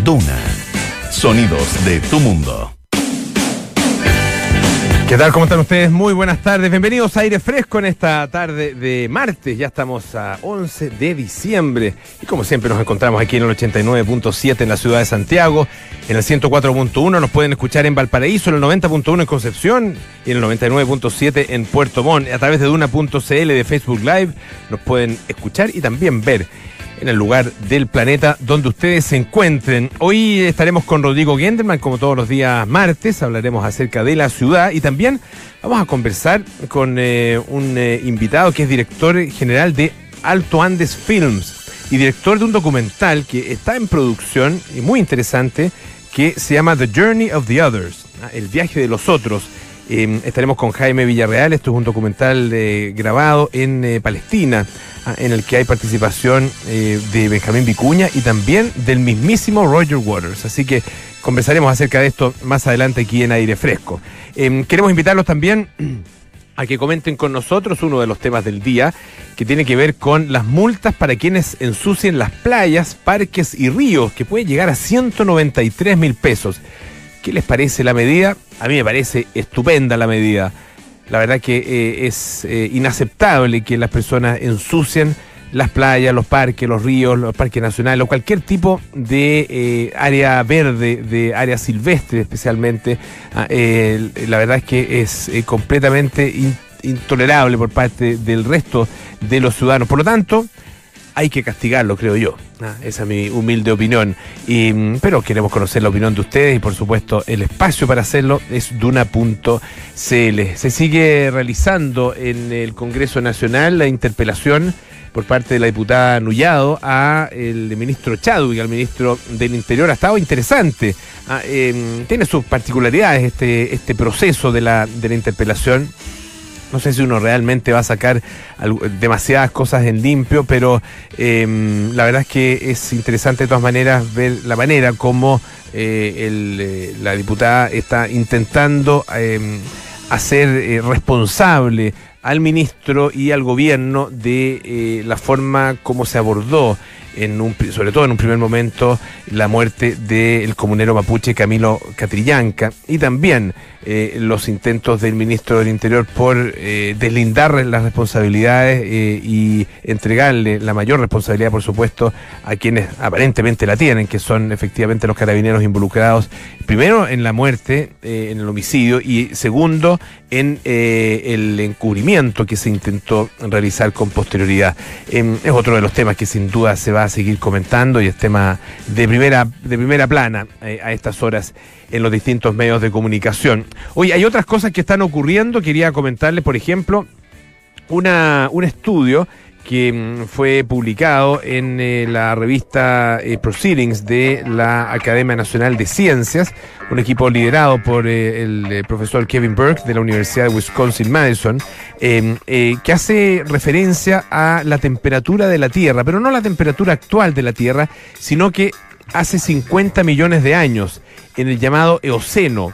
Duna. Sonidos de tu mundo. ¿Qué tal? ¿Cómo están ustedes? Muy buenas tardes. Bienvenidos a Aire Fresco en esta tarde de martes. Ya estamos a 11 de diciembre. Y como siempre nos encontramos aquí en el 89.7 en la ciudad de Santiago, en el 104.1 nos pueden escuchar en Valparaíso, en el 90.1 en Concepción y en el 99.7 en Puerto Montt. A través de Duna.cl de Facebook Live nos pueden escuchar y también ver en el lugar del planeta donde ustedes se encuentren. Hoy estaremos con Rodrigo Gendelman, como todos los días martes. Hablaremos acerca de la ciudad y también vamos a conversar con un invitado que es director general de Alto Andes Films y director de un documental que está en producción y muy interesante, que se llama The Journey of the Others, el viaje de los otros. Estaremos con Jaime Villarreal. Esto es un documental grabado en Palestina, en el que hay participación de Benjamín Vicuña y también del mismísimo Roger Waters. Así que conversaremos acerca de esto más adelante aquí en Aire Fresco. Queremos invitarlos también a que comenten con nosotros uno de los temas del día, que tiene que ver con las multas para quienes ensucien las playas, parques y ríos, que puede llegar a 193.000 pesos. ¿Qué les parece la medida? A mí me parece estupenda la medida. La verdad que es inaceptable que las personas ensucien las playas, los parques, los ríos, los parques nacionales o cualquier tipo de área verde, de área silvestre especialmente. La verdad es que es completamente intolerable por parte del resto de los ciudadanos. Por lo tanto, hay que castigarlo, creo yo. Esa es mi humilde opinión. Pero queremos conocer la opinión de ustedes y, por supuesto, el espacio para hacerlo es Duna.cl. Se sigue realizando en el Congreso Nacional la interpelación por parte de la diputada Nullado a el ministro Chadwick, al ministro del Interior. Ha estado interesante. Tiene sus particularidades este proceso de la interpelación. No sé si uno realmente va a sacar demasiadas cosas en limpio, pero la verdad es que es interesante de todas maneras ver la manera como la diputada está intentando hacer responsable al ministro y al gobierno de la forma como se abordó, sobre todo en un primer momento, la muerte del comunero mapuche Camilo Catrillanca, y también los intentos del ministro del Interior por deslindar las responsabilidades y entregarle la mayor responsabilidad, por supuesto, a quienes aparentemente la tienen, que son efectivamente los carabineros involucrados, primero en la muerte, en el homicidio, y segundo en el encubrimiento que se intentó realizar con posterioridad. Es otro de los temas que sin duda se va a seguir comentando y es tema de primera plana a estas horas en los distintos medios de comunicación. Oye, hay otras cosas que están ocurriendo. Quería comentarles, por ejemplo, un estudio que fue publicado en la revista Proceedings de la Academia Nacional de Ciencias, un equipo liderado por el profesor Kevin Burke de la Universidad de Wisconsin-Madison, que hace referencia a la temperatura de la Tierra, pero no la temperatura actual de la Tierra, sino que hace 50 millones de años, en el llamado Eoceno.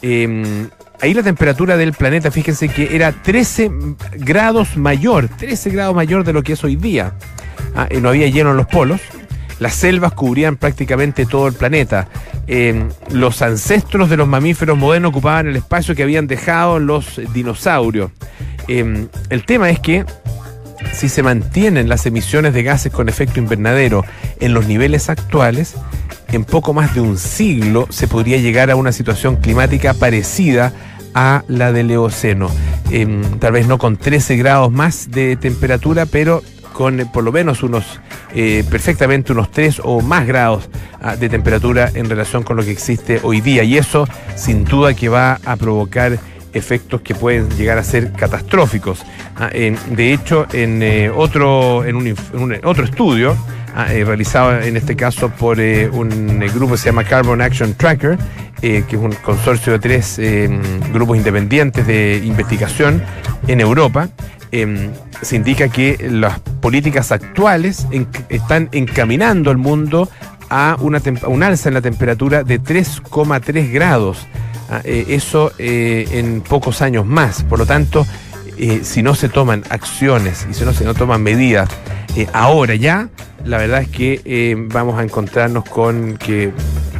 Ahí la temperatura del planeta, fíjense que era 13 grados mayor de lo que es hoy día. No había hielo en los polos, las selvas cubrían prácticamente todo el planeta. Los ancestros de los mamíferos modernos ocupaban el espacio que habían dejado los dinosaurios. El tema es que si se mantienen las emisiones de gases con efecto invernadero en los niveles actuales, en poco más de un siglo se podría llegar a una situación climática parecida a la del Eoceno. Tal vez no con 13 grados más de temperatura, pero con por lo menos perfectamente unos 3 o más grados de temperatura en relación con lo que existe hoy día. Y eso sin duda que va a provocar efectos que pueden llegar a ser catastróficos. De hecho, en otro estudio realizado en este caso por un grupo que se llama Carbon Action Tracker, que es un consorcio de 3 grupos independientes de investigación en Europa, se indica que las políticas actuales están encaminando al mundo a un alza en la temperatura de 3,3 grados. Eso en pocos años más. Por lo tanto, si no se toman acciones y si no se toman medidas ahora ya, la verdad es que vamos a encontrarnos con que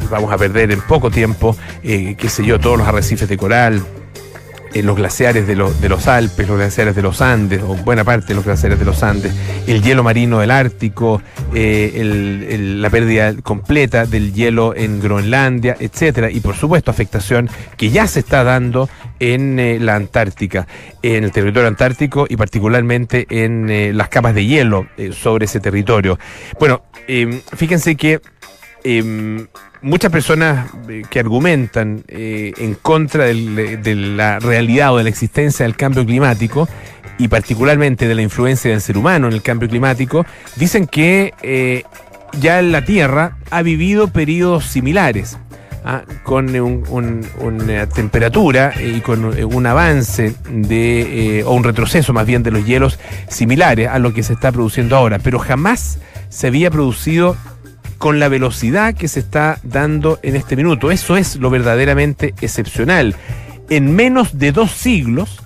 vamos a perder en poco tiempo, todos los arrecifes de coral, los glaciares de los Alpes, los glaciares de los Andes, o buena parte de los glaciares de los Andes, el hielo marino del Ártico, la pérdida completa del hielo en Groenlandia, etcétera, y por supuesto afectación que ya se está dando en la Antártica, en el territorio antártico y particularmente en las capas de hielo sobre ese territorio. Bueno, fíjense que muchas personas que argumentan en contra de la realidad o de la existencia del cambio climático y particularmente de la influencia del ser humano en el cambio climático, dicen que ya la Tierra ha vivido periodos similares, con una temperatura y con un avance o un retroceso más bien de los hielos similares a lo que se está produciendo ahora, pero jamás se había producido con la velocidad que se está dando en este minuto. Eso es lo verdaderamente excepcional. En menos de 2 siglos,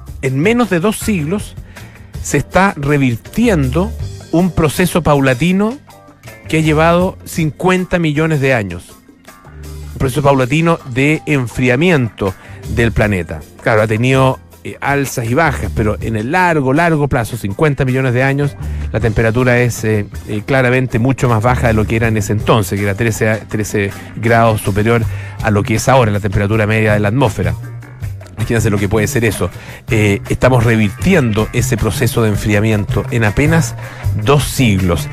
se está revirtiendo un proceso paulatino que ha llevado 50 millones de años. Un proceso paulatino de enfriamiento del planeta. Claro, ha tenido alzas y bajas, pero en el largo plazo, 50 millones de años, la temperatura es claramente mucho más baja de lo que era en ese entonces, que era 13 grados superior a lo que es ahora la temperatura media de la atmósfera. Imagínense lo que puede ser eso. Estamos revirtiendo ese proceso de enfriamiento en apenas 2 siglos.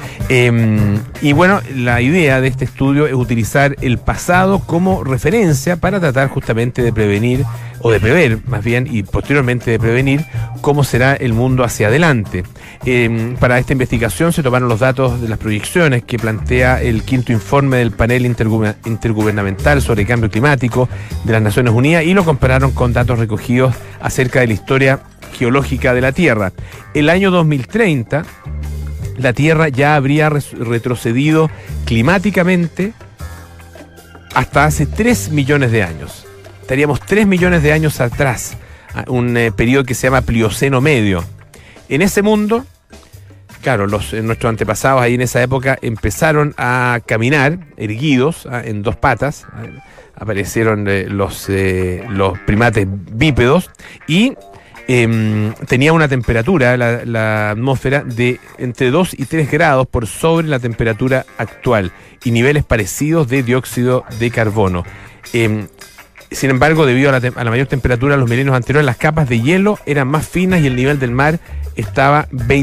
Y bueno, la idea de este estudio es utilizar el pasado como referencia para tratar justamente de prevenir, o de prever más bien, y posteriormente de prevenir cómo será el mundo hacia adelante. Para esta investigación se tomaron los datos de las proyecciones que plantea el 5º informe del panel intergubernamental sobre cambio climático de las Naciones Unidas y lo compararon con datos recogidos acerca de la historia geológica de la Tierra. El año 2030, la Tierra ya habría retrocedido climáticamente hasta hace 3 millones de años. Estaríamos 3 millones de años atrás, un periodo que se llama Plioceno medio. En ese mundo, claro, nuestros antepasados ahí en esa época empezaron a caminar erguidos en 2 patas. Aparecieron los primates bípedos y tenía una temperatura, la atmósfera, de entre 2 y 3 grados por sobre la temperatura actual y niveles parecidos de dióxido de carbono. Sin embargo, debido a la mayor temperatura de los milenios anteriores, las capas de hielo eran más finas y el nivel del mar estaba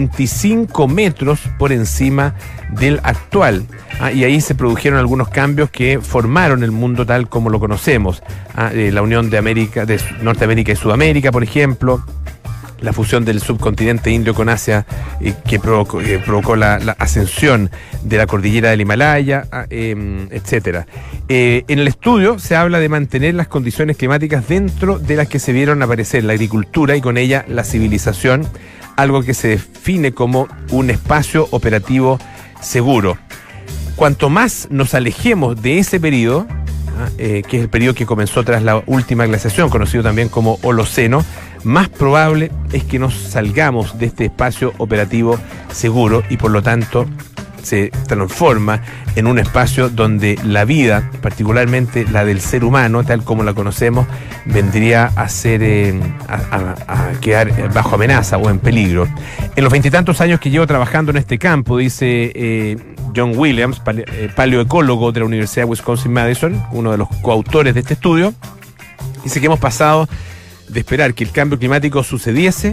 25 metros por encima del actual. Y ahí se produjeron algunos cambios que formaron el mundo tal como lo conocemos. La unión de Norteamérica y Sudamérica, por ejemplo. La fusión del subcontinente indio con Asia, que provocó la ascensión de la cordillera del Himalaya, etcétera. En el estudio se habla de mantener las condiciones climáticas dentro de las que se vieron aparecer la agricultura y con ella la civilización, algo que se define como un espacio operativo seguro. Cuanto más nos alejemos de ese periodo, que es el periodo que comenzó tras la última glaciación, conocido también como Holoceno, más probable es que nos salgamos de este espacio operativo seguro y por lo tanto se transforma en un espacio donde la vida, particularmente la del ser humano, tal como la conocemos, vendría a ser a quedar bajo amenaza o en peligro. En los 20 y tantos años que llevo trabajando en este campo, dice John Williams, paleoecólogo de la Universidad de Wisconsin-Madison, uno de los coautores de este estudio, dice que hemos pasado de esperar que el cambio climático sucediese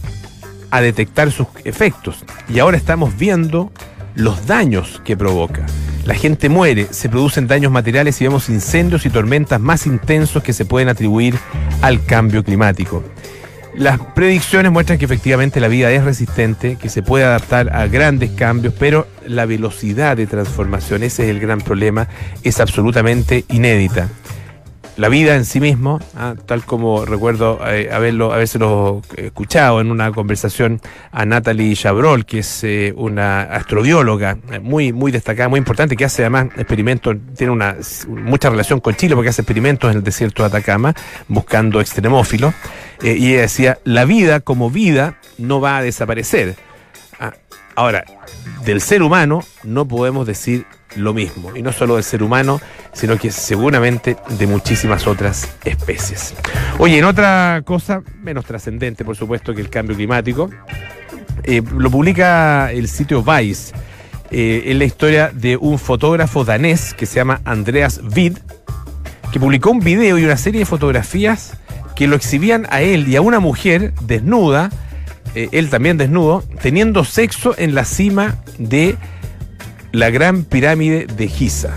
a detectar sus efectos. Y ahora estamos viendo los daños que provoca. La gente muere, se producen daños materiales y vemos incendios y tormentas más intensos que se pueden atribuir al cambio climático. Las predicciones muestran que efectivamente la vida es resistente, que se puede adaptar a grandes cambios, pero la velocidad de transformación, ese es el gran problema, es absolutamente inédita. La vida en sí mismo, tal como recuerdo habérselo escuchado en una conversación a Natalie Chabrol, que es una astrobióloga muy destacada, muy importante, que hace además experimentos, tiene mucha relación con Chile porque hace experimentos en el desierto de Atacama buscando extremófilos, y ella decía, la vida como vida no va a desaparecer. Ahora, del ser humano no podemos decir lo mismo, y no solo del ser humano, sino que seguramente de muchísimas otras especies. Oye, en otra cosa menos trascendente, por supuesto, que el cambio climático, lo publica el sitio Vice. Es la historia de un fotógrafo danés que se llama Andreas Wied, que publicó un video y una serie de fotografías que lo exhibían a él y a una mujer desnuda, él también desnudo, teniendo sexo en la cima de la Gran Pirámide de Giza.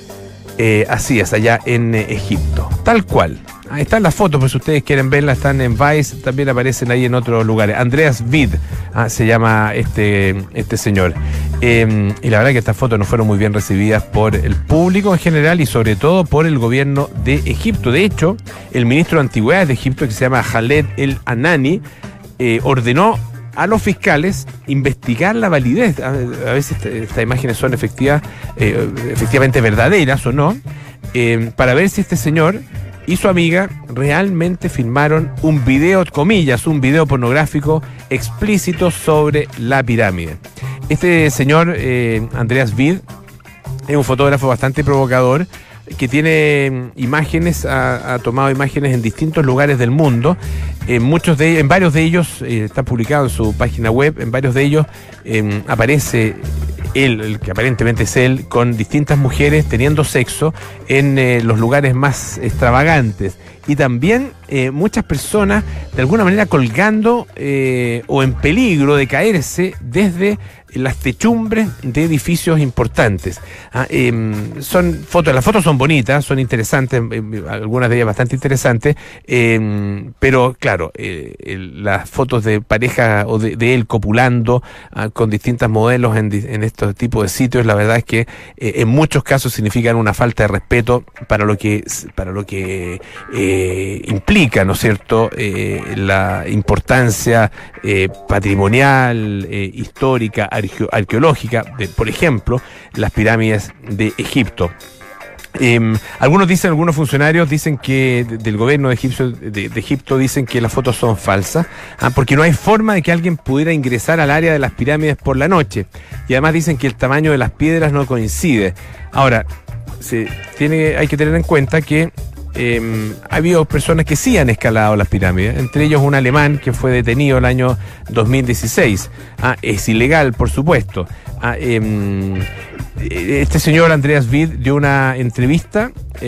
Así es, allá en Egipto. Tal cual. Ahí están las fotos, pues si ustedes quieren verlas, están en Vice, también aparecen ahí en otros lugares. Andreas Wied se llama este señor. Y la verdad que estas fotos no fueron muy bien recibidas por el público en general y sobre todo por el gobierno de Egipto. De hecho, el ministro de Antigüedades de Egipto, que se llama Khaled El Anani, ordenó a los fiscales investigar la validez. A veces estas imágenes son efectivamente verdaderas o no, para ver si este señor y su amiga realmente filmaron un video, comillas, un video pornográfico explícito sobre la pirámide. Este señor, Andreas Wied, es un fotógrafo bastante provocador, que tiene imágenes, ha tomado imágenes en distintos lugares del mundo. En varios de ellos, está publicado en su página web, en varios de ellos aparece él, el que aparentemente es él, con distintas mujeres teniendo sexo en los lugares más extravagantes. Y también muchas personas de alguna manera colgando o en peligro de caerse desde las techumbres de edificios importantes. Son fotos, las fotos son bonitas, son interesantes, algunas de ellas bastante interesantes, pero claro, las fotos de pareja o de él copulando con distintas modelos en estos tipos de sitios, la verdad es que en muchos casos significan una falta de respeto para lo que implica, ¿no es cierto?, la importancia patrimonial, histórica, arqueológica de, por ejemplo, las pirámides de Egipto. Algunos funcionarios dicen que del gobierno de Egipto dicen que las fotos son falsas, porque no hay forma de que alguien pudiera ingresar al área de las pirámides por la noche, y además dicen que el tamaño de las piedras no coincide. Ahora, hay que tener en cuenta que ha habido personas que sí han escalado las pirámides, entre ellos un alemán que fue detenido el año 2016. Es ilegal, por supuesto. Este señor Andreas Wied dio una entrevista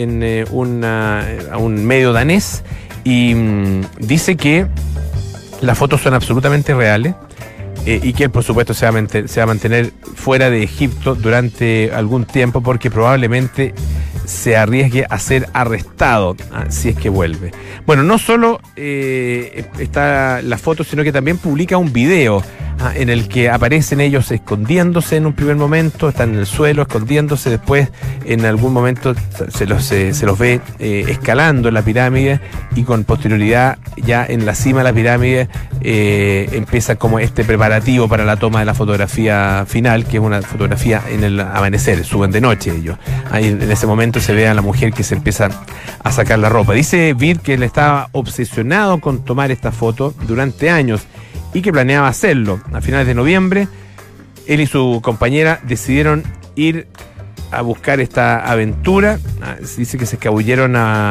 a un medio danés y dice que las fotos son absolutamente reales. Y que él, por supuesto, se va a mantener fuera de Egipto durante algún tiempo porque probablemente se arriesgue a ser arrestado si es que vuelve. Bueno, no solo está la foto, sino que también publica un video en el que aparecen ellos escondiéndose en un primer momento, están en el suelo escondiéndose, después en algún momento se los ve escalando la pirámide y con posterioridad ya en la cima de la pirámide empieza como este preparativo para la toma de la fotografía final, que es una fotografía en el amanecer, suben de noche ellos. Ahí en ese momento se ve a la mujer que se empieza a sacar la ropa. Dice Wied que él estaba obsesionado con tomar esta foto durante años y que planeaba hacerlo. A finales de noviembre, él y su compañera decidieron ir a buscar esta aventura. Dice que se escabulleron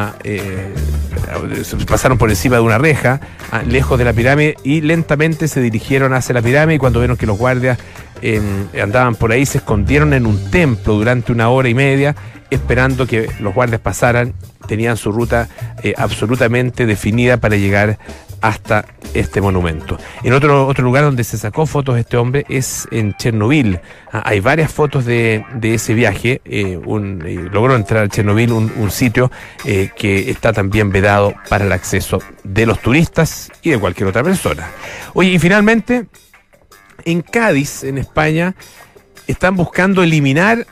pasaron por encima de una reja, lejos de la pirámide, y lentamente se dirigieron hacia la pirámide, y cuando vieron que los guardias andaban por ahí, se escondieron en un templo durante 1 hora y media, esperando que los guardias pasaran. Tenían su ruta absolutamente definida para llegar hasta este monumento. En otro lugar donde se sacó fotos este hombre es en Chernobyl. Hay varias fotos de ese viaje. Logró entrar a Chernobyl, un sitio que está también vedado para el acceso de los turistas y de cualquier otra persona. Oye, y finalmente, en Cádiz, en España, están buscando eliminar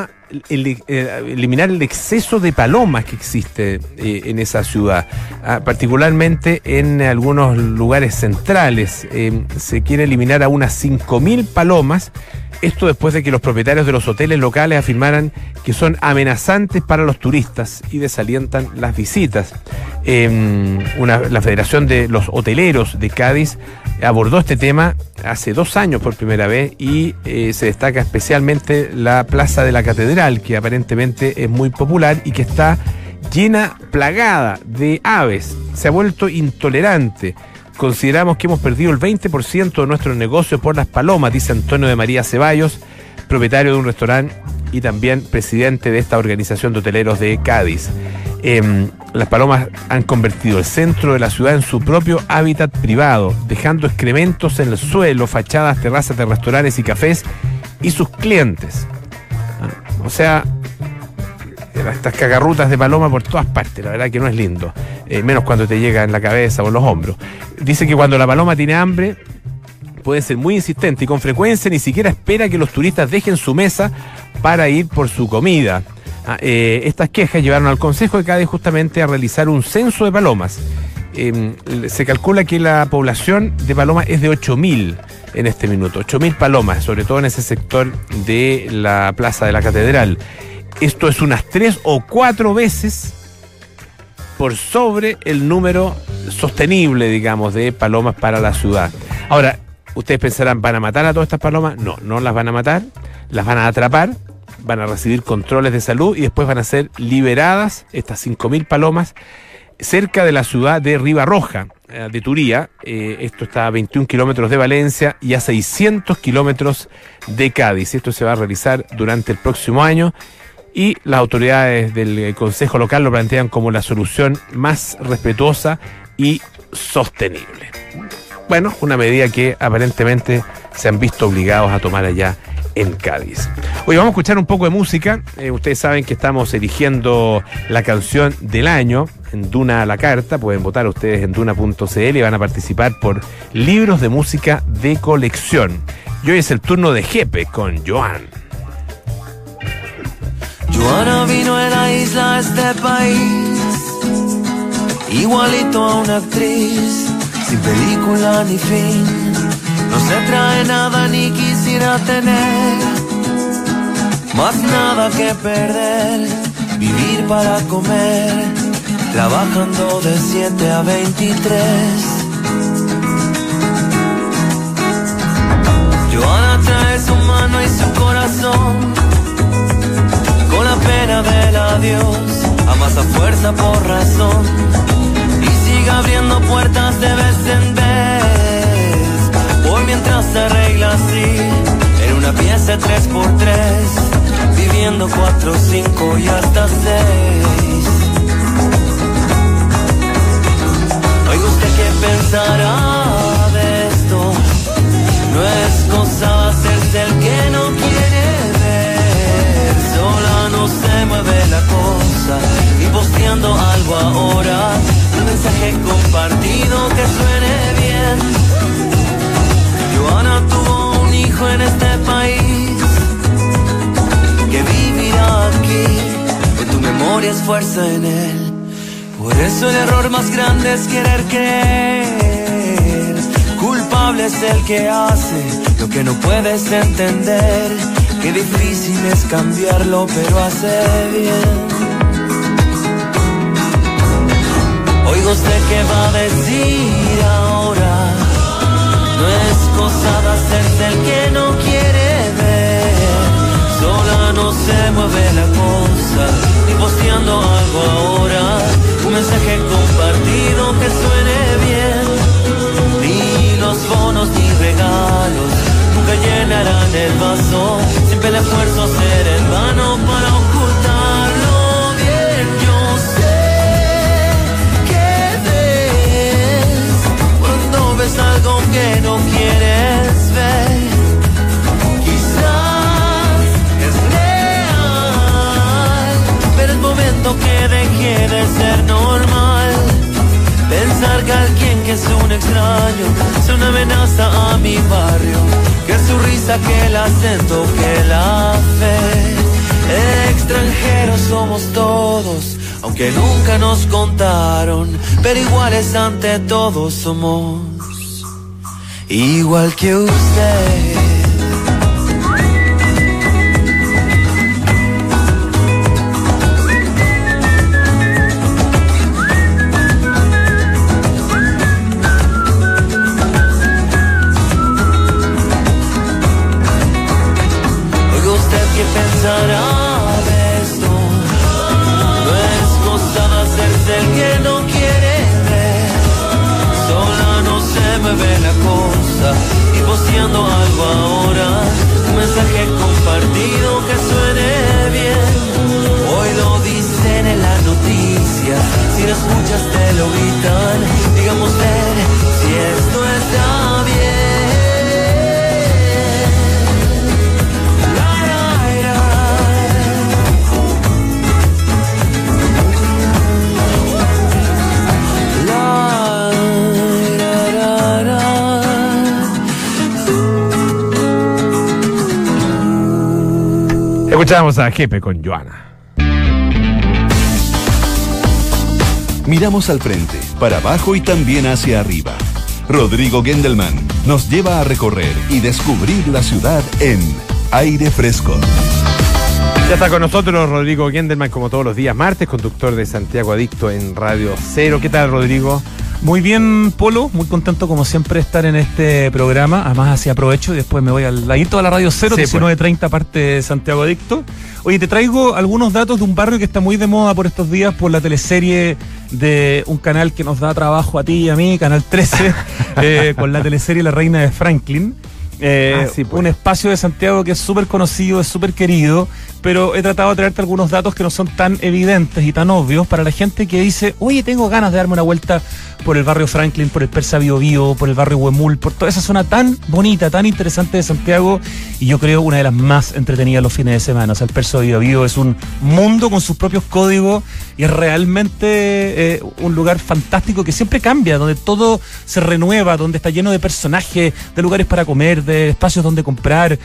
el exceso de palomas que existe en esa ciudad, particularmente en algunos lugares centrales. Se quiere eliminar a unas 5.000 palomas. Esto después de que los propietarios de los hoteles locales afirmaran que son amenazantes para los turistas y desalientan las visitas. La Federación de los Hoteleros de Cádiz abordó este tema hace 2 años por primera vez y se destaca especialmente la Plaza de la Catedral, que aparentemente es muy popular y que está llena, plagada de aves. Se ha vuelto intolerante. Consideramos que hemos perdido el 20% de nuestro negocio por las palomas, dice Antonio de María Ceballos, propietario de un restaurante y también presidente de esta organización de hoteleros de Cádiz. Las palomas han convertido el centro de la ciudad en su propio hábitat privado, dejando excrementos en el suelo, fachadas, terrazas de restaurantes y cafés y sus clientes. O sea, estas cagarrutas de paloma por todas partes, la verdad que no es lindo, menos cuando te llega en la cabeza o en los hombros. Dice que cuando la paloma tiene hambre puede ser muy insistente y con frecuencia ni siquiera espera que los turistas dejen su mesa para ir por su comida. Estas quejas llevaron al Consejo de Cádiz justamente a realizar un censo de palomas. Se calcula que la población de palomas es de 8.000 en este minuto, 8.000 palomas, sobre todo en ese sector de la Plaza de la Catedral. Esto es unas 3 o 4 veces por sobre el número sostenible, digamos, de palomas para la ciudad. Ahora, ustedes pensarán, ¿van a matar a todas estas palomas? No, no las van a matar, las van a atrapar, van a recibir controles de salud y después van a ser liberadas, estas 5.000 palomas, cerca de la ciudad de Ribarroja, de Turía. Esto está a 21 kilómetros de Valencia y a 600 kilómetros de Cádiz. Esto se va a realizar durante el próximo año y las autoridades del Consejo Local lo plantean como la solución más respetuosa y sostenible. Bueno, una medida que aparentemente se han visto obligados a tomar allá en Cádiz. Hoy vamos a escuchar un poco de música. Ustedes saben que estamos eligiendo la canción del año en Duna a la Carta. Pueden votar ustedes en duna.cl y van a participar por libros de música de colección. Y hoy es el turno de Jepe con Joan. Joana vino a la isla a este país, igualito a una actriz, sin película ni fin. No se trae nada ni quisiera tener, más nada que perder. Vivir para comer, trabajando de 7 a 23. Joana trae su mano y su corazón, con la pena del adiós, amasa fuerza por razón, y sigue abriendo puertas de vez en vez, por mientras se arregla así, en una pieza 3x3, viviendo 4, 5 y hasta 6. Oiga usted qué pensará de esto, no es cosa hacerse el que no quiere ver, sola no se mueve la cosa, y posteando algo ahora, un mensaje compartido que suene bien. Joana tuvo un hijo en este país, que vivirá aquí, en tu memoria es fuerza en él. Por eso el error más grande es querer creer, culpable es el que hace lo que no puedes entender. Qué difícil es cambiarlo, pero hace bien. Oiga usted qué va a decir ahora, no es cosa de hacerse el que no quiere ver, sola no se mueve la cosa, y posteando algo ahora, un mensaje compartido que suene bien. Ni los bonos ni regalos nunca llenarán el vaso, siempre el esfuerzo será en vano para ocultarlo bien. Yo sé que ves cuando ves algo que no quieres ver, quizás es real, pero es momento que deje de ser normal. Pensar que alguien que es un extraño es una amenaza a mi barrio, que su risa, que el acento, que la fe. Extranjeros somos todos, aunque nunca nos contaron, pero iguales ante todos somos, igual que usted. Escuchamos a Jepe con Joana. Miramos al frente, para abajo y también hacia arriba. Rodrigo Gendelman nos lleva a recorrer y descubrir la ciudad en Aire Fresco. Ya está con nosotros Rodrigo Gendelman, como todos los días martes, conductor de Santiago Adicto en Radio Cero. ¿Qué tal, Rodrigo? Muy bien, Polo, muy contento como siempre de estar en este programa. Además, así aprovecho y después me voy al ladito a la Radio Cero, sí, 19:30, parte de Santiago Adicto. Oye, te traigo algunos datos de un barrio que está muy de moda por estos días por la teleserie de un canal que nos da trabajo a ti y a mí, Canal 13, con la teleserie La Reina de Franklin. Un espacio de Santiago que es súper conocido, es súper querido, pero he tratado de traerte algunos datos que no son tan evidentes y tan obvios para la gente que dice, oye, tengo ganas de darme una vuelta por el barrio Franklin, por el Persa Bio Bio, por el barrio Huemul, por toda esa zona tan bonita, tan interesante de Santiago, y yo creo una de las más entretenidas los fines de semana. O sea, el Persa Bio Bio es un mundo con sus propios códigos y es realmente un lugar fantástico que siempre cambia, donde todo se renueva, donde está lleno de personajes, de lugares para comer, de espacios donde comprar.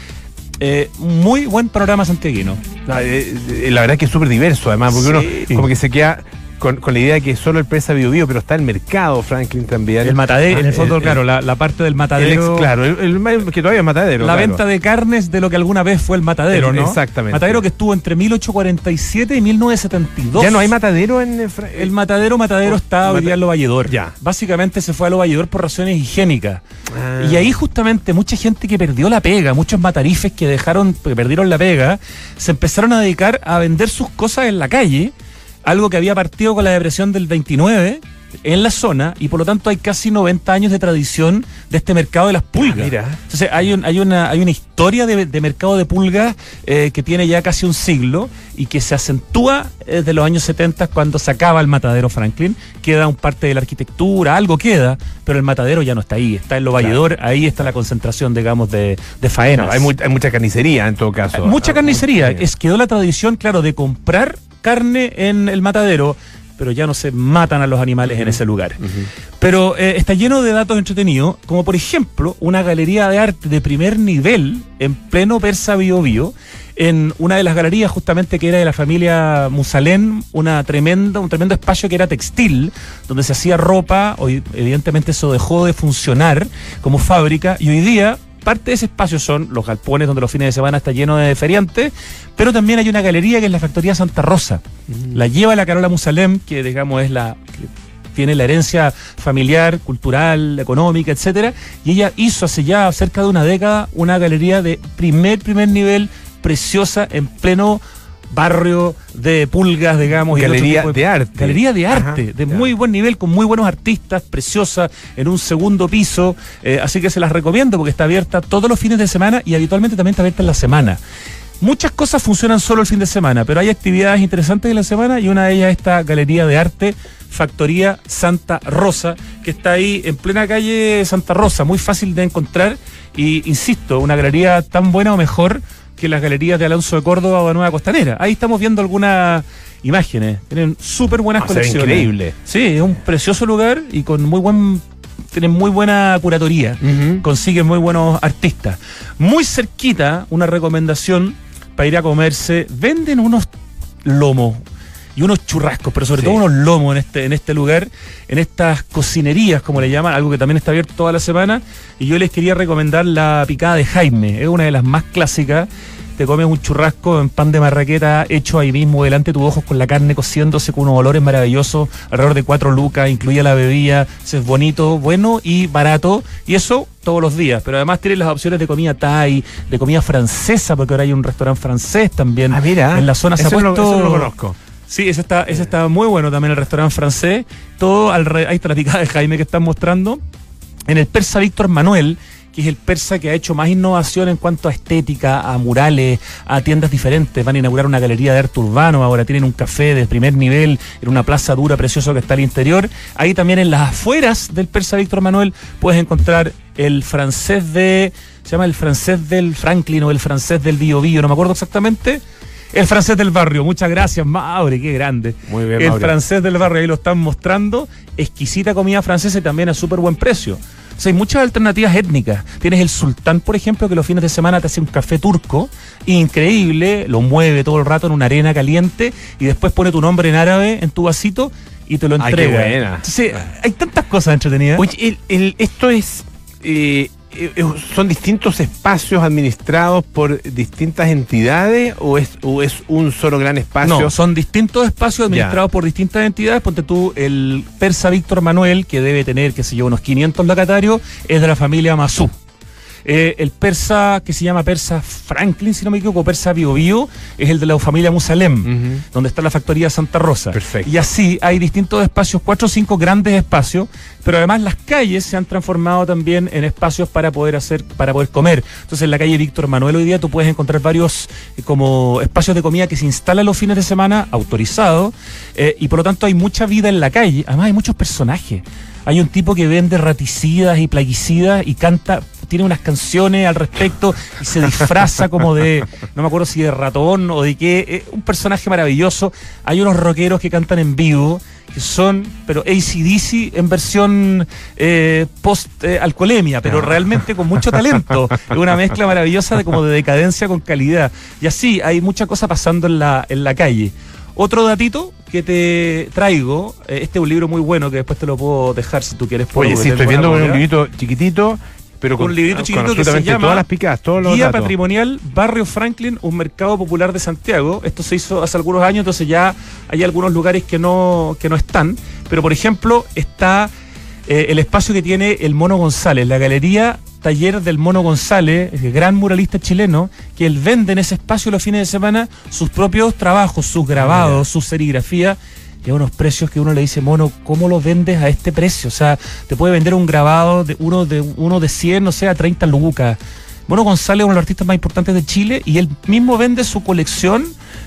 Muy buen panorama santiaguino. La verdad es que es súper diverso, además, porque sí, uno como que se queda con la idea de que solo el Persa Bio Bio, pero está el mercado Franklin también. El matadero, en el fondo, claro, la parte del matadero. Que todavía es matadero. La venta de carnes de lo que alguna vez fue el matadero, ¿no? Exactamente. Matadero que estuvo entre 1847 y 1972. ¿Ya no hay matadero en el matadero está hoy día en Lo Valledor. Ya. Básicamente se fue a Lo Valledor por razones higiénicas. Y ahí justamente mucha gente que perdió la pega, muchos matarifes que perdieron la pega, se empezaron a dedicar a vender sus cosas en la calle. Algo que había partido con la depresión del 29 en la zona, y por lo tanto hay casi 90 años de tradición de este mercado de las pulgas. Mira. Entonces hay una historia de mercado de pulgas que tiene ya casi un siglo y que se acentúa desde los años 70 cuando se acaba el matadero Franklin. Queda un parte de la arquitectura, algo queda, pero el matadero ya no está ahí, está en Lo Valledor, claro. Ahí está la concentración, digamos, de faenas. Hay mucha carnicería en todo caso. Mucha carnicería. Quedó la tradición, claro, de comprar carne en el matadero, pero ya no se matan a los animales en ese lugar. Pero está lleno de datos entretenidos, como por ejemplo una galería de arte de primer nivel en pleno Persa Bio Bio, en una de las galerías justamente que era de la familia Musalén, un tremendo espacio que era textil, donde se hacía ropa. Hoy evidentemente eso dejó de funcionar como fábrica, y hoy día parte de ese espacio son los galpones donde los fines de semana está lleno de feriantes, pero también hay una galería que es la Factoría Santa Rosa. La lleva la Carola Musalem, que digamos es que tiene la herencia familiar, cultural, económica, etcétera, y ella hizo hace ya cerca de una década una galería de primer nivel, preciosa, en pleno barrio de pulgas, digamos. Galería de arte. Galería de arte, de muy buen nivel, con muy buenos artistas, preciosa, en un segundo piso. Así que se las recomiendo porque está abierta todos los fines de semana y habitualmente también está abierta en la semana. Muchas cosas funcionan solo el fin de semana, pero hay actividades interesantes en la semana, y una de ellas es esta galería de arte, Factoría Santa Rosa, que está ahí en plena calle Santa Rosa, muy fácil de encontrar, y insisto, una galería tan buena o mejor que las galerías de Alonso de Córdoba o de Nueva Costanera. Ahí estamos viendo algunas imágenes. Tienen súper buenas colecciones. Increíble. Sí, es un precioso lugar y con tienen muy buena curatoría. Consiguen muy buenos artistas. Muy cerquita, una recomendación para ir a comerse. Venden unos lomos y unos churrascos, pero sobre todo unos lomos en este lugar, en estas cocinerías, como le llaman, algo que también está abierto toda la semana. Y yo les quería recomendar la picada de Jaime, es una de las más clásicas. Te comes un churrasco en pan de marraqueta hecho ahí mismo delante de tus ojos, con la carne cociéndose con unos olores maravillosos, alrededor de 4 lucas, incluye la bebida. Es bonito, bueno y barato, y eso todos los días. Pero además tienes las opciones de comida thai, de comida francesa, porque ahora hay un restaurante francés también. Mira, en la zona se ha puesto... Eso no lo conozco. Sí, ese está muy bueno también, el restaurante francés. Ahí está la picada de Jaime que están mostrando. En el Persa Víctor Manuel, que es el persa que ha hecho más innovación en cuanto a estética, a murales, a tiendas diferentes. Van a inaugurar una galería de arte urbano, ahora tienen un café de primer nivel en una plaza dura precioso que está al interior. Ahí también en las afueras del Persa Víctor Manuel puedes encontrar el francés se llama el francés del Franklin o el francés del Bio Bio, no me acuerdo exactamente. El francés del barrio, muchas gracias, Maure, qué grande. Muy bien, el Maure. Francés del barrio, ahí lo están mostrando. Exquisita comida francesa y también a súper buen precio. sea, hay muchas alternativas étnicas. Tienes el sultán, por ejemplo, que los fines de semana te hace un café turco, increíble, lo mueve todo el rato en una arena caliente y después pone tu nombre en árabe en tu vasito y te lo entrega. Ay, qué buena. Entonces, hay tantas cosas entretenidas. Oye, esto es... ¿son distintos espacios administrados por distintas entidades o es un solo gran espacio? No, son distintos espacios administrados por distintas entidades. Ponte tú, el persa Víctor Manuel, que debe tener, qué sé yo, unos 500 locatarios, es de la familia Masú. El persa, que se llama persa Franklin, si no me equivoco, persa Bio Bio, es el de la familia Musalem, donde está la factoría Santa Rosa. Perfecto. Y así hay distintos espacios, 4 o 5 grandes espacios, pero además las calles se han transformado también en espacios para poder comer. Entonces en la calle Víctor Manuel hoy día tú puedes encontrar varios como espacios de comida que se instalan los fines de semana, autorizados, y por lo tanto hay mucha vida en la calle. Además hay muchos personajes. Hay un tipo que vende raticidas y plaguicidas y canta, tiene unas canciones al respecto y se disfraza como de, no me acuerdo si de ratón o de qué, un personaje maravilloso. Hay unos rockeros que cantan en vivo, que son, pero AC/DC en versión post-alcoholemia, pero realmente con mucho talento. Es una mezcla maravillosa de como de decadencia con calidad. Y así, hay mucha cosa pasando en la calle. Otro datito que te traigo, este es un libro muy bueno que después te lo puedo dejar si tú quieres. Oye, sí, estoy viendo un librito chiquitito, pero con un librito chiquitito que se absolutamente llama todas las picadas, todos los Guía datos. Patrimonial Barrio Franklin, un mercado popular de Santiago. Esto se hizo hace algunos años, entonces ya hay algunos lugares que no están. Pero por ejemplo está el espacio que tiene el Mono González, la galería Taller del Mono González, el gran muralista chileno, que él vende en ese espacio los fines de semana sus propios trabajos, sus grabados, sus serigrafías, y a unos precios que uno le dice, Mono, ¿cómo lo vendes a este precio? O sea, te puede vender un grabado de uno de 100, no sé, a 30 lucas. Mono González es uno de los artistas más importantes de Chile y él mismo vende su colección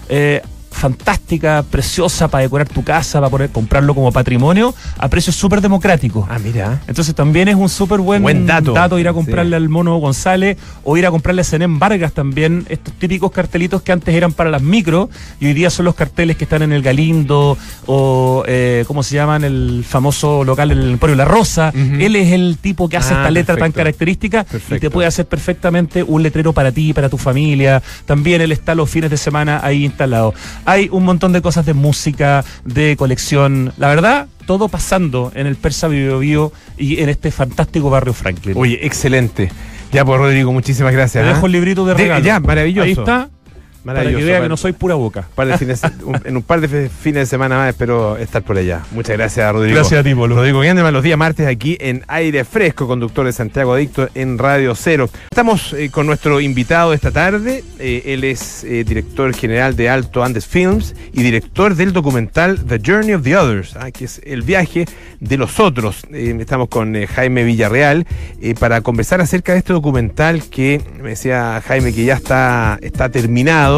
fantástica, preciosa, para decorar tu casa, para poder comprarlo como patrimonio a precios súper democráticos. Ah, mira. Entonces también es un súper buen dato ir a comprarle al Mono González o ir a comprarle a Zenén Vargas también, estos típicos cartelitos que antes eran para las micro y hoy día son los carteles que están en el Galindo o ¿cómo se llaman? El famoso local en el Emporio La Rosa. Él es el tipo que hace esta letra tan característica y te puede hacer perfectamente un letrero para ti, para tu familia. También él está los fines de semana ahí instalado. Hay un montón de cosas de música, de colección. La verdad, todo pasando en el Persa Bio Bio y en este fantástico barrio Franklin. Oye, excelente. Ya, pues, Rodrigo, muchísimas gracias. Te dejo el librito de regalo. Ya, maravilloso. Ahí está. Para que vea que no soy pura boca. En un par de fines de semana más espero estar por allá. Muchas gracias, Rodrigo. Gracias a ti, Polo. Rodrigo Gendelman, los días martes aquí en Aire Fresco, conductor de Santiago Adicto en Radio Cero. Estamos con nuestro invitado esta tarde. Él es director general de Alto Andes Films y director del documental The Journey of the Others, que es el viaje de los otros. Estamos con Jaime Villarreal para conversar acerca de este documental que me decía Jaime que ya está terminado.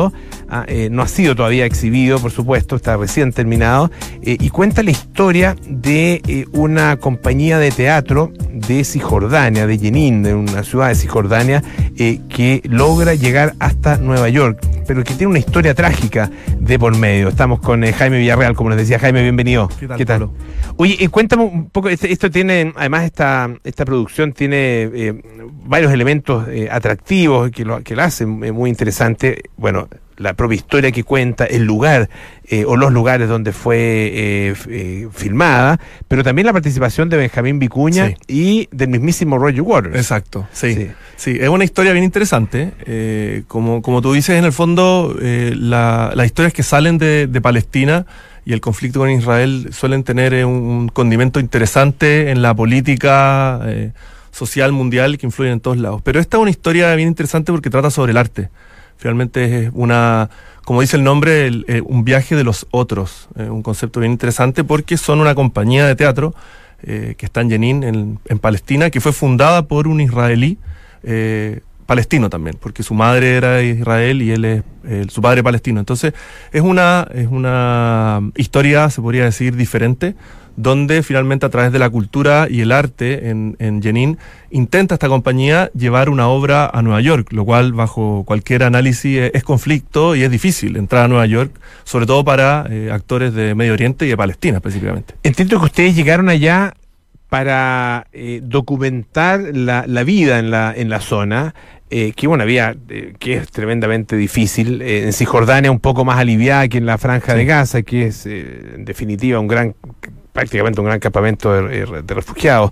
No ha sido todavía exhibido, por supuesto, está recién terminado, y cuenta la historia de una compañía de teatro de Cisjordania, de Jenin, de una ciudad de Cisjordania, que logra llegar hasta Nueva York, pero que tiene una historia trágica de por medio. Estamos con Jaime Villarreal, como les decía. Jaime, bienvenido. ¿Qué tal? Oye, cuéntame un poco, esto tiene, además esta producción tiene varios elementos atractivos que lo hacen muy interesante. Bueno, la propia historia que cuenta, el lugar o los lugares donde fue filmada, pero también la participación de Benjamín Vicuña y del mismísimo Roger Waters. Exacto, sí, es una historia bien interesante. Como tú dices, en el fondo, las historias que salen de Palestina y el conflicto con Israel suelen tener un condimento interesante en la política social mundial que influye en todos lados. Pero esta es una historia bien interesante porque trata sobre el arte. Finalmente es como dice el nombre, un viaje de los otros, un concepto bien interesante porque son una compañía de teatro que está en Jenin, en Palestina, que fue fundada por un israelí palestino también, porque su madre era de Israel y él es su padre palestino. Entonces es una historia, se podría decir, diferente, donde finalmente a través de la cultura y el arte en Jenin intenta esta compañía llevar una obra a Nueva York, lo cual bajo cualquier análisis es conflicto y es difícil entrar a Nueva York, sobre todo para actores de Medio Oriente y de Palestina específicamente. Entiendo que ustedes llegaron allá para documentar la vida en la zona, que una vía que es tremendamente difícil, en Cisjordania un poco más aliviada que en la Franja de Gaza, que es en definitiva prácticamente un gran campamento de refugiados.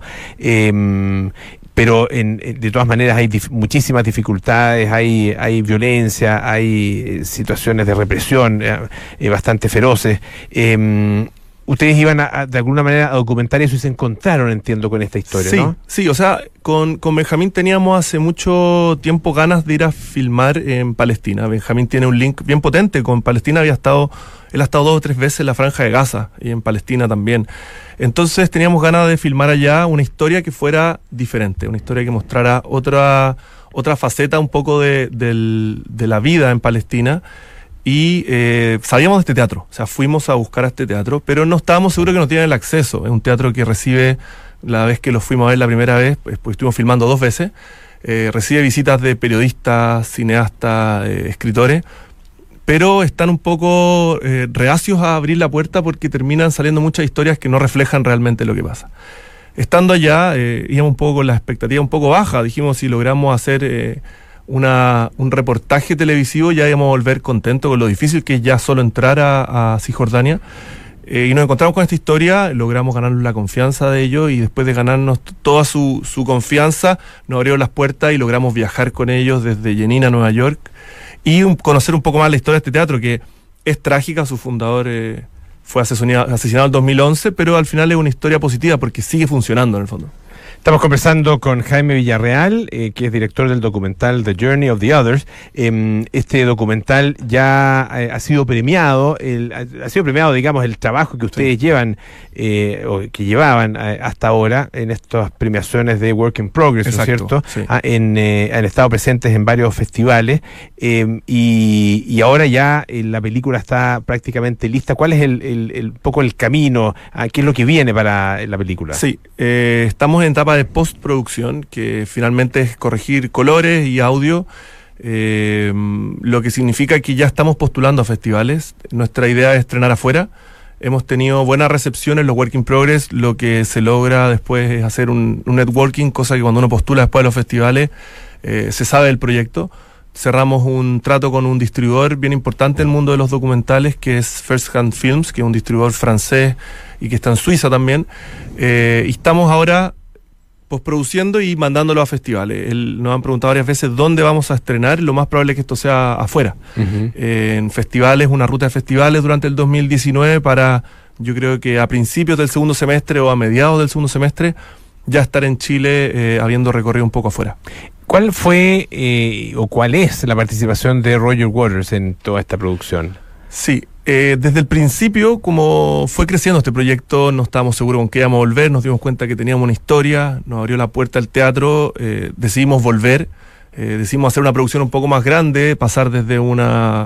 Pero de todas maneras hay muchísimas dificultades, hay violencia, hay situaciones de represión bastante feroces. Ustedes iban de alguna manera a documentar eso y se encontraron, entiendo, con esta historia, sí, ¿no? Sí, o sea, con Benjamín teníamos hace mucho tiempo ganas de ir a filmar en Palestina. Benjamín tiene un link bien potente con Palestina, él ha estado 2 o 3 veces en la Franja de Gaza y en Palestina también. Entonces teníamos ganas de filmar allá una historia que fuera diferente, una historia que mostrara otra faceta un poco de la vida en Palestina. Y sabíamos de este teatro, o sea, fuimos a buscar a este teatro, pero no estábamos seguros que nos tienen el acceso. Es un teatro que recibe, la vez que lo fuimos a ver la primera vez, pues estuvimos filmando 2 veces, recibe visitas de periodistas, cineastas, escritores, pero están un poco reacios a abrir la puerta porque terminan saliendo muchas historias que no reflejan realmente lo que pasa. Estando allá, íbamos un poco con la expectativa un poco baja, dijimos si logramos hacer un reportaje televisivo ya íbamos a volver contentos con lo difícil que es ya solo entrar a Cisjordania, y nos encontramos con esta historia, logramos ganarnos la confianza de ellos y después de ganarnos toda su confianza nos abrieron las puertas y logramos viajar con ellos desde Jenin a Nueva York y conocer un poco más la historia de este teatro que es trágica. Su fundador fue asesinado en 2011, pero al final es una historia positiva porque sigue funcionando en el fondo. Estamos conversando con Jaime Villarreal, que es director del documental The Journey of the Others. Este documental ya ha sido premiado, digamos, el trabajo que ustedes llevan, o que llevaban hasta ahora en estas premiaciones de Work in Progress, ¿no es cierto? Sí. Han estado presentes en varios festivales, y ahora ya la película está prácticamente lista. ¿Cuál es el poco el camino? ¿Qué es lo que viene para la película? Sí, estamos en etapa de postproducción, que finalmente es corregir colores y audio, lo que significa que ya estamos postulando a festivales. Nuestra idea es estrenar afuera. Hemos tenido buena recepción en los Work in Progress. Lo que se logra después es hacer un networking, cosa que cuando uno postula después de los festivales se sabe del proyecto. Cerramos un trato con un distribuidor bien importante en el mundo de los documentales, que es First Hand Films, que es un distribuidor francés y que está en Suiza también. Y estamos ahora postproduciendo y mandándolo a festivales. Nos han preguntado varias veces dónde vamos a estrenar. Lo más probable es que esto sea afuera. En festivales, una ruta de festivales durante el 2019 para, yo creo que a principios del segundo semestre o a mediados del segundo semestre, ya estar en Chile habiendo recorrido un poco afuera. ¿Cuál fue o cuál es la participación de Roger Waters en toda esta producción? Sí, desde el principio, como fue creciendo este proyecto, no estábamos seguros con qué íbamos a volver, nos dimos cuenta que teníamos una historia, nos abrió la puerta al teatro, decidimos volver, decidimos hacer una producción un poco más grande, pasar desde un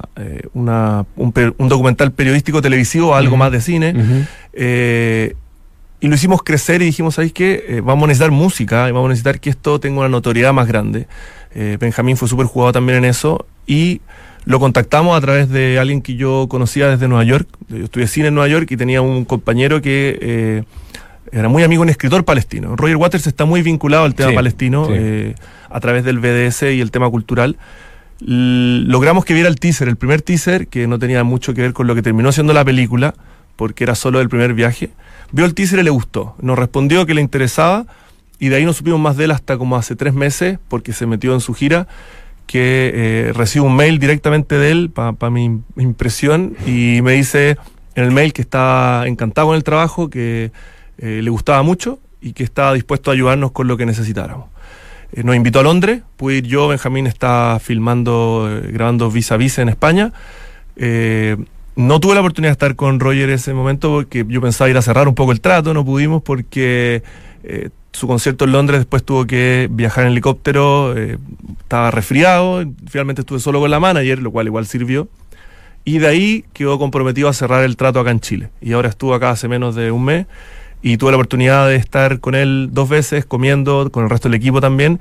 documental periodístico televisivo a algo más de cine, y lo hicimos crecer y dijimos, ¿sabéis qué? Vamos a necesitar música y vamos a necesitar que esto tenga una notoriedad más grande. Benjamín fue súper jugado también en eso y lo contactamos a través de alguien que yo conocía desde Nueva York. Yo estudié cine en Nueva York y tenía un compañero que era muy amigo, un escritor palestino. Roger Waters está muy vinculado al tema palestino, a través del BDS y el tema cultural. Logramos que viera el primer teaser, que no tenía mucho que ver con lo que terminó siendo la película, porque era solo el primer viaje. Vio el teaser y le gustó. Nos respondió que le interesaba y de ahí no supimos más de él hasta como hace 3 meses, porque se metió en su gira, que recibo un mail directamente de él, para mi impresión, y me dice en el mail que estaba encantado con el trabajo, que le gustaba mucho y que estaba dispuesto a ayudarnos con lo que necesitáramos. Nos invitó a Londres, pude ir yo. Benjamín está filmando, grabando Vis a Vis en España. No tuve la oportunidad de estar con Roger en ese momento porque yo pensaba ir a cerrar un poco el trato, no pudimos porque su concierto en Londres después tuvo que viajar en helicóptero, estaba resfriado, finalmente estuve solo con la manager, lo cual igual sirvió, y de ahí quedó comprometido a cerrar el trato acá en Chile, y ahora estuvo acá hace menos de un mes, y tuve la oportunidad de estar con él 2 veces, comiendo, con el resto del equipo también,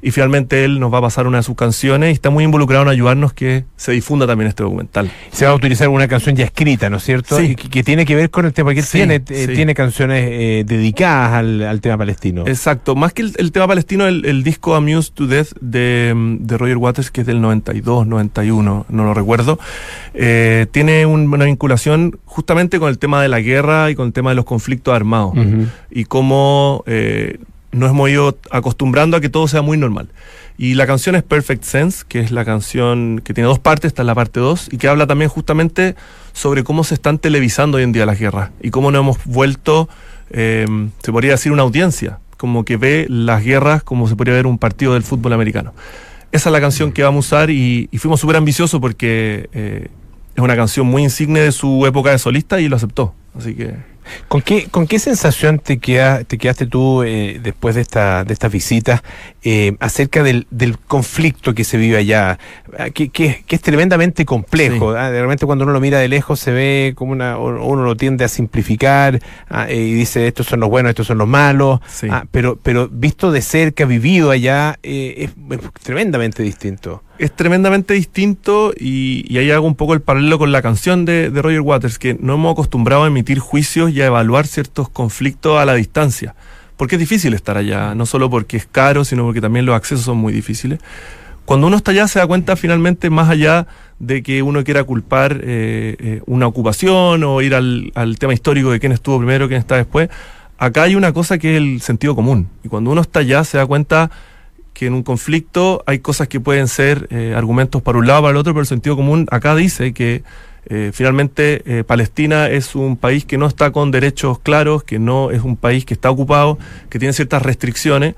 y finalmente él nos va a pasar una de sus canciones y está muy involucrado en ayudarnos que se difunda también este documental. Se va a utilizar una canción ya escrita, ¿no es cierto? Sí. Y que tiene que ver con el tema, porque él Sí, tiene canciones dedicadas al tema palestino. Exacto, más que el tema palestino, el disco Amused to Death de Roger Waters, que es del 92, 91, no lo recuerdo, tiene una vinculación justamente con el tema de la guerra y con el tema de los conflictos armados, y cómo nos hemos ido acostumbrando a que todo sea muy normal. Y la canción es Perfect Sense, que es la canción que tiene dos partes, está en la parte 2, y que habla también justamente sobre cómo se están televisando hoy en día las guerras, y cómo nos hemos vuelto, se podría decir, una audiencia, como que ve las guerras como se podría ver un partido del fútbol americano. Esa es la canción que vamos a usar, y fuimos súper ambiciosos porque es una canción muy insigne de su época de solista y lo aceptó, así que... ¿Con qué sensación te quedaste tú después de estas visitas acerca del conflicto que se vive allá? Que es tremendamente complejo. Sí. De repente cuando uno lo mira de lejos se ve como uno lo tiende a simplificar y dice estos son los buenos, estos son los malos. Sí. Pero visto de cerca, vivido allá, es tremendamente distinto. Es tremendamente distinto y ahí hago un poco el paralelo con la canción de Roger Waters, que no hemos acostumbrado a emitir juicios y a evaluar ciertos conflictos a la distancia, porque es difícil estar allá, no solo porque es caro, sino porque también los accesos son muy difíciles. Cuando uno está allá se da cuenta finalmente, más allá de que uno quiera culpar una ocupación o ir al tema histórico de quién estuvo primero, quién está después, acá hay una cosa que es el sentido común, y cuando uno está allá se da cuenta que en un conflicto hay cosas que pueden ser argumentos para un lado o para el otro, pero el sentido común acá dice que finalmente Palestina es un país que no está con derechos claros, que no es un país que está ocupado, que tiene ciertas restricciones,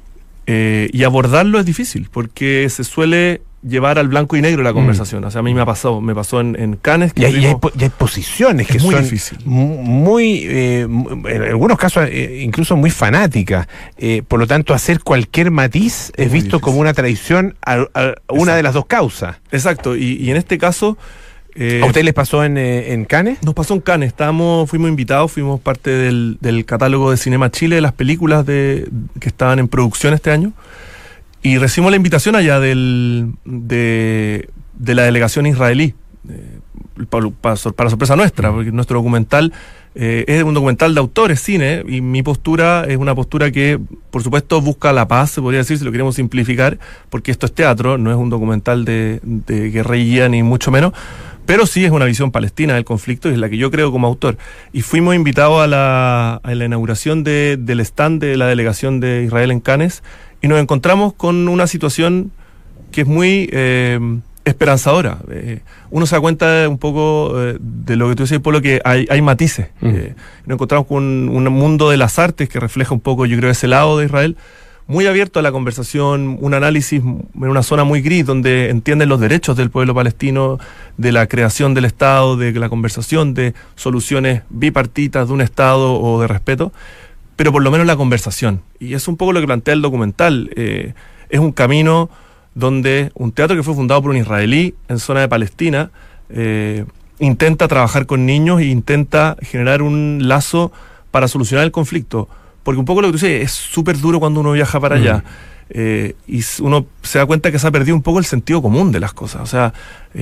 y abordarlo es difícil, porque se suele llevar al blanco y negro la conversación. O sea, a mí me pasó en Cannes. Y hay posiciones que muy son difícil. En algunos casos incluso muy fanáticas. Por lo tanto, hacer cualquier matiz es visto como una traición a una de las dos causas. Exacto, y en este caso... ¿A ustedes les pasó en Cannes? Nos pasó en Cannes, fuimos invitados, fuimos parte del catálogo de Cinema Chile, de las películas que estaban en producción este año, y recibimos la invitación allá de la delegación israelí, para sorpresa nuestra, porque nuestro documental es un documental de autores, cine, y mi postura es una postura que, por supuesto, busca la paz, se podría decir, si lo queremos simplificar, porque esto es teatro, no es un documental de guerrilla, ni mucho menos, pero sí es una visión palestina del conflicto, y es la que yo creo como autor. Y fuimos invitados a la inauguración del stand de la delegación de Israel en Cannes, y nos encontramos con una situación que es muy esperanzadora. Uno se da cuenta un poco de lo que tú decías, Polo, que hay matices. Nos encontramos con un mundo de las artes que refleja un poco, yo creo, ese lado de Israel, muy abierto a la conversación, un análisis en una zona muy gris, donde entienden los derechos del pueblo palestino, de la creación del Estado, de la conversación, de soluciones bipartitas de un Estado o de respeto, pero por lo menos la conversación. Y es un poco lo que plantea el documental. Es un camino donde un teatro que fue fundado por un israelí en zona de Palestina intenta trabajar con niños e intenta generar un lazo para solucionar el conflicto. Porque un poco lo que tú dices, es súper duro cuando uno viaja para allá. Y uno se da cuenta que se ha perdido un poco el sentido común de las cosas. O sea,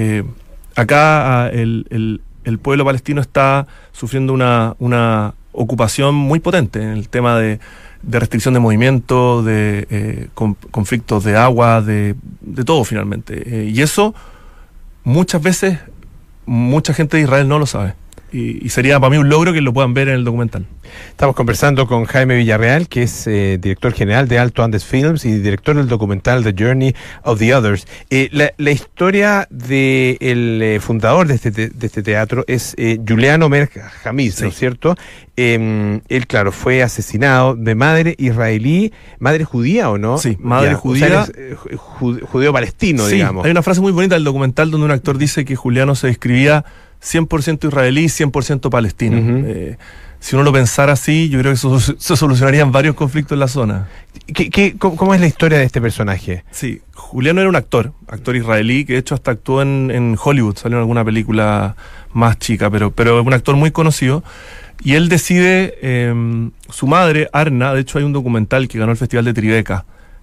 acá el pueblo palestino está sufriendo una ocupación muy potente en el tema de restricción de movimiento, de conflictos de agua, de todo finalmente. Y eso muchas veces mucha gente de Israel no lo sabe. Y sería para mí un logro que lo puedan ver en el documental. Estamos conversando con Jaime Villarreal, que es director general de Alto Andes Films y director del documental The Journey of the Others. La historia del fundador de este teatro es Julian Omer Hamiz, ¿no es cierto? Él, claro, fue asesinado de madre israelí, madre judía, ¿o no? Sí, madre judía. O sea, es judeo-palestino, sí, digamos. Hay una frase muy bonita del documental donde un actor dice que Juliano se describía 100% israelí, 100% palestino. Si uno lo pensara así, yo creo que se solucionarían varios conflictos en la zona. ¿Cómo es la historia de este personaje? Sí, Juliano era un actor israelí, que de hecho hasta actuó en Hollywood, salió en alguna película más chica, pero es un actor muy conocido. Y él decide, su madre, Arna, de hecho hay un documental que ganó el Festival de Tribeca,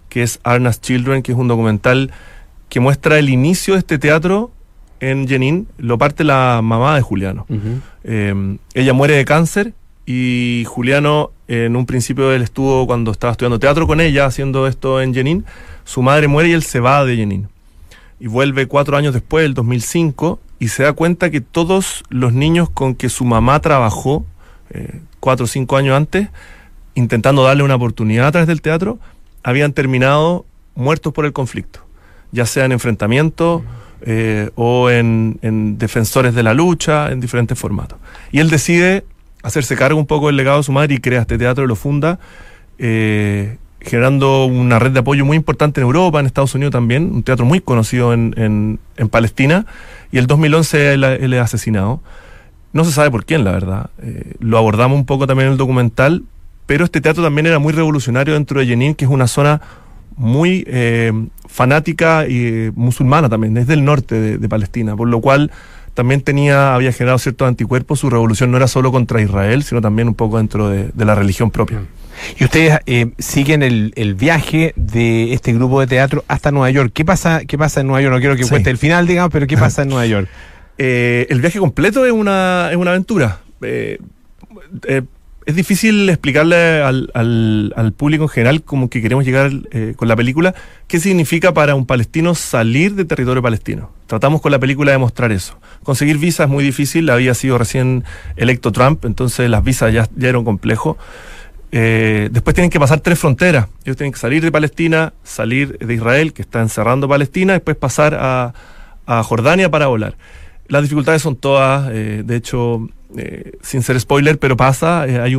que es Arna's Children, que es un documental que muestra el inicio de este teatro en Jenin. Lo parte la mamá de Juliano. Ella muere de cáncer y Juliano, en un principio él estuvo, cuando estaba estudiando teatro con ella, haciendo esto en Jenin, su madre muere y él se va de Jenin. Y vuelve 4 años después, el 2005, y se da cuenta que todos los niños con que su mamá trabajó 4 o 5 años antes, intentando darle una oportunidad a través del teatro, habían terminado muertos por el conflicto, ya sea en enfrentamientos o en defensores de la lucha, en diferentes formatos. Y él decide hacerse cargo un poco del legado de su madre y crea este teatro y lo funda, generando una red de apoyo muy importante en Europa, en Estados Unidos también, un teatro muy conocido en Palestina, y el 2011 él es asesinado. No se sabe por quién, la verdad. Lo abordamos un poco también en el documental, pero este teatro también era muy revolucionario dentro de Jenin, que es una zona muy fanática y musulmana también, es del norte de Palestina, por lo cual también había generado ciertos anticuerpos. Su revolución no era solo contra Israel, sino también un poco dentro de la religión propia. Y ustedes siguen el viaje de este grupo de teatro hasta Nueva York. ¿Qué pasa en Nueva York? No quiero que cuente el final, digamos, pero ¿qué pasa en Nueva York? El viaje completo es una aventura. Es difícil explicarle al público en general como que queremos llegar con la película, qué significa para un palestino salir de territorio palestino. Tratamos con la película de mostrar eso. Conseguir visas es muy difícil, había sido recién electo Trump, entonces las visas ya eran complejo. Después tienen que pasar 3 fronteras. Ellos tienen que salir de Palestina, salir de Israel, que está encerrando Palestina, después pasar a Jordania para volar. Las dificultades son todas, de hecho, sin ser spoiler, pero pasa, hay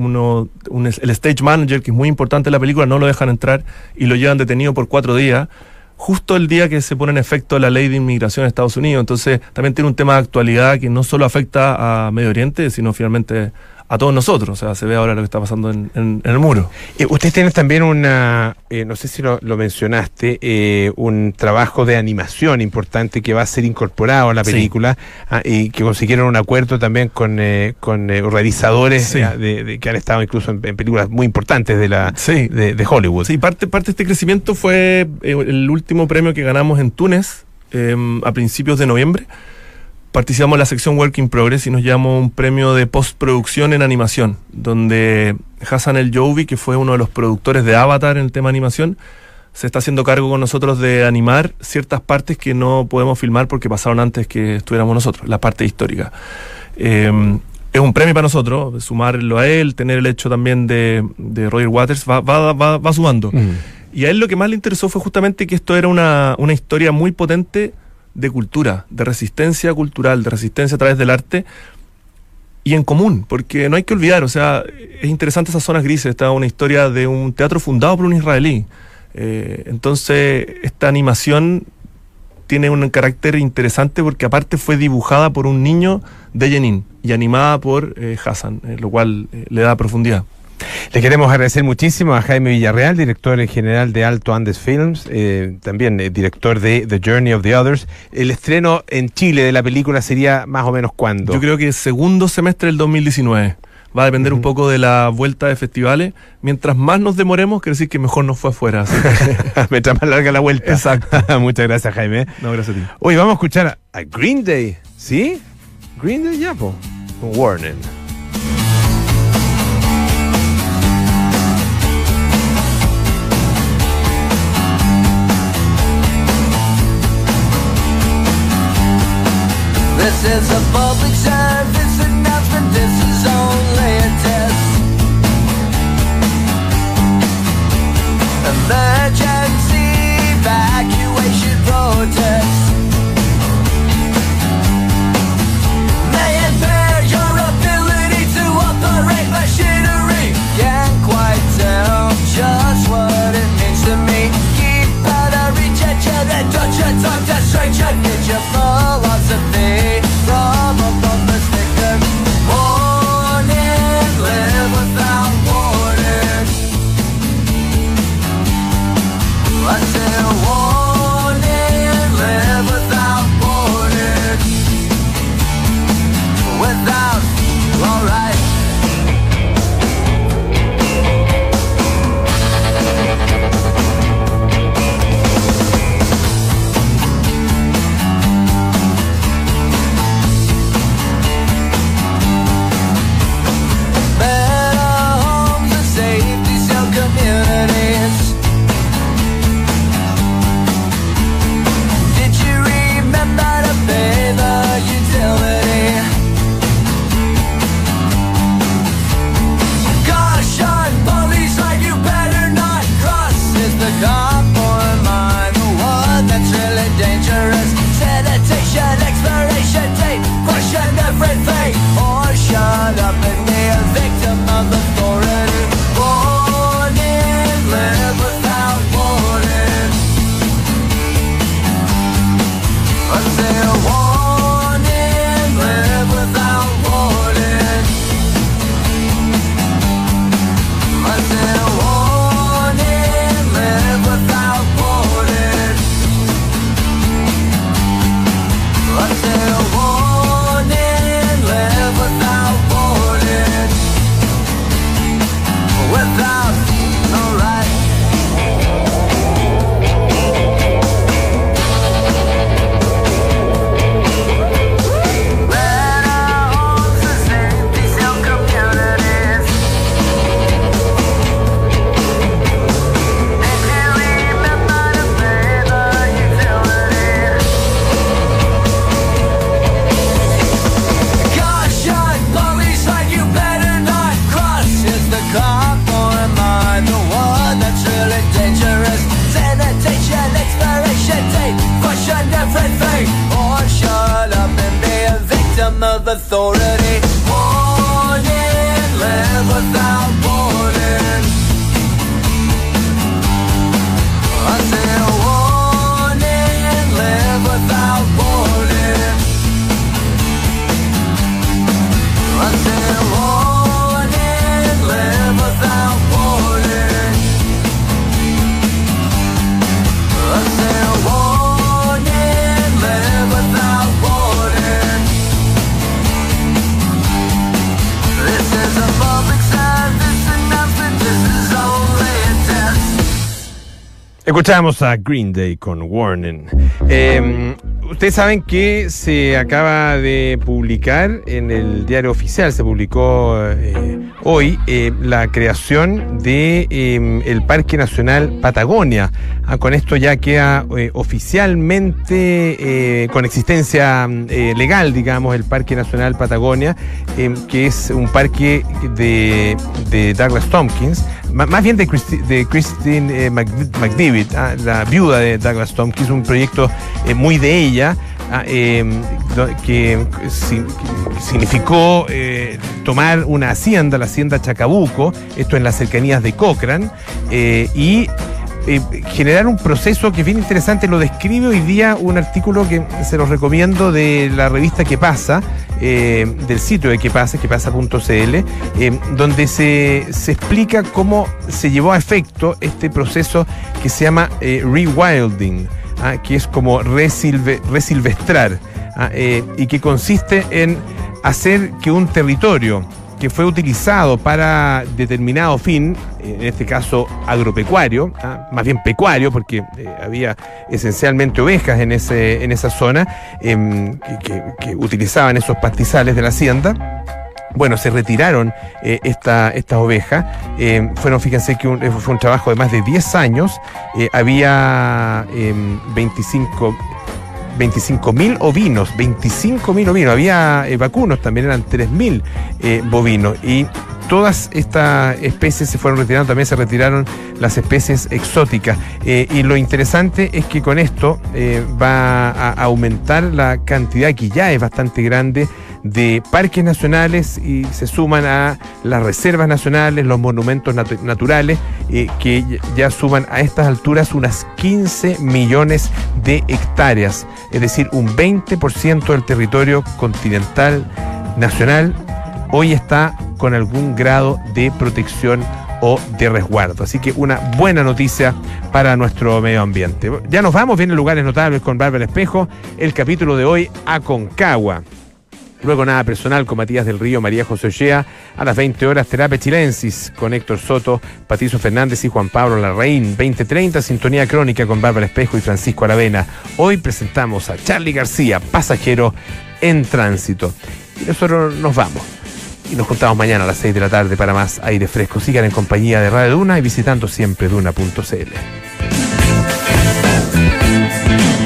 el stage manager, que es muy importante en la película, no lo dejan entrar y lo llevan detenido por 4 días, justo el día que se pone en efecto la ley de inmigración en Estados Unidos. Entonces también tiene un tema de actualidad que no solo afecta a Medio Oriente, sino finalmente a todos nosotros. O sea, se ve ahora lo que está pasando en el muro. Ustedes tienen también no sé si lo mencionaste, un trabajo de animación importante que va a ser incorporado a la película, y que consiguieron un acuerdo también con realizadores que han estado incluso en películas muy importantes de Hollywood. Sí, parte de este crecimiento fue el último premio que ganamos en Túnez a principios de noviembre. Participamos en la sección Work in Progress y nos llevamos un premio de postproducción en animación, donde Hassan El Joubi, que fue uno de los productores de Avatar en el tema animación, se está haciendo cargo con nosotros de animar ciertas partes que no podemos filmar porque pasaron antes que estuviéramos nosotros, la parte histórica. Es un premio para nosotros, sumarlo a él, tener el hecho también de Roger Waters, va sumando. Y a él lo que más le interesó fue justamente que esto era una historia muy potente de cultura, de resistencia cultural, de resistencia a través del arte y en común, porque no hay que olvidar, o sea, es interesante esas zonas grises. Está una historia de un teatro fundado por un israelí, entonces esta animación tiene un carácter interesante porque aparte fue dibujada por un niño de Jenin y animada por Hassan, lo cual le da profundidad. Le queremos agradecer muchísimo a Jaime Villarreal, director general de Alto Andes Films, también director de The Journey of the Others. El estreno en Chile de la película sería más o menos ¿cuándo? Yo creo que segundo semestre del 2019. Va a depender un poco de la vuelta de festivales. Mientras más nos demoremos, quiere decir que mejor nos fue afuera. Mientras más larga la vuelta. Exacto. Muchas gracias, Jaime. No, gracias a ti. Hoy vamos a escuchar a Green Day. ¿Sí? Green Day ya, po. Warning. This is a public service announcement, this is only a test. Emergency evacuation protest may impair your ability to operate machinery. Can't quite tell just what it means to me. Keep out of reach at you, then don't you talk to stranger. Get your philosophy from above the sticker. authority. Warning, live without warning. I said warning, live without warning. I said warning, live without warning. I said warning, live without warning. This is a public service announcement, this is only a test. Escuchamos a Green Day con Warning. Ustedes saben que se acaba de publicar en el diario oficial, se publicó hoy la creación de el Parque Nacional Patagonia. Con esto ya queda oficialmente con existencia legal, digamos, el Parque Nacional Patagonia, que es un parque de Douglas Tompkins, más bien de Christine McDavid, la viuda de Douglas Tompkins, un proyecto muy de ella, que significó tomar una hacienda, la hacienda Chacabuco, esto en las cercanías de Cochrane, y generar un proceso que es bien interesante. Lo describe hoy día un artículo que se los recomiendo de la revista Que Pasa, del sitio de Que Pasa, quepasa.cl, donde se explica cómo se llevó a efecto este proceso que se llama rewilding, que es como resilvestrar, y que consiste en hacer que un territorio que fue utilizado para determinado fin, en este caso agropecuario, más bien pecuario, porque había esencialmente ovejas en esa zona, que utilizaban esos pastizales de la hacienda. Bueno, se retiraron estas ovejas. Fíjense que fue un trabajo de más de 10 años. Había 25.000 ovinos, había vacunos, también eran 3.000 bovinos, y todas estas especies se fueron retirando. También se retiraron las especies exóticas, y lo interesante es que con esto va a aumentar la cantidad, que ya es bastante grande, de parques nacionales, y se suman a las reservas nacionales, los monumentos naturales, que ya suman a estas alturas unas 15 millones de hectáreas, es decir, un 20% del territorio continental nacional hoy está con algún grado de protección o de resguardo. Así que una buena noticia para nuestro medio ambiente. Ya nos vamos, vienen lugares notables con Bárbara Espejo, el capítulo de hoy, Aconcagua. Luego Nada Personal con Matías del Río, María José Ollea. A las 20 horas Terapia Chilensis con Héctor Soto, Patricio Fernández y Juan Pablo Larraín. 20:30 Sintonía Crónica con Bárbara Espejo y Francisco Aravena. Hoy presentamos a Charly García, Pasajero en Tránsito. Y nosotros nos vamos. Y nos juntamos mañana a las 6 de la tarde para más aire fresco. Sigan en compañía de Radio Duna y visitando siempre duna.cl.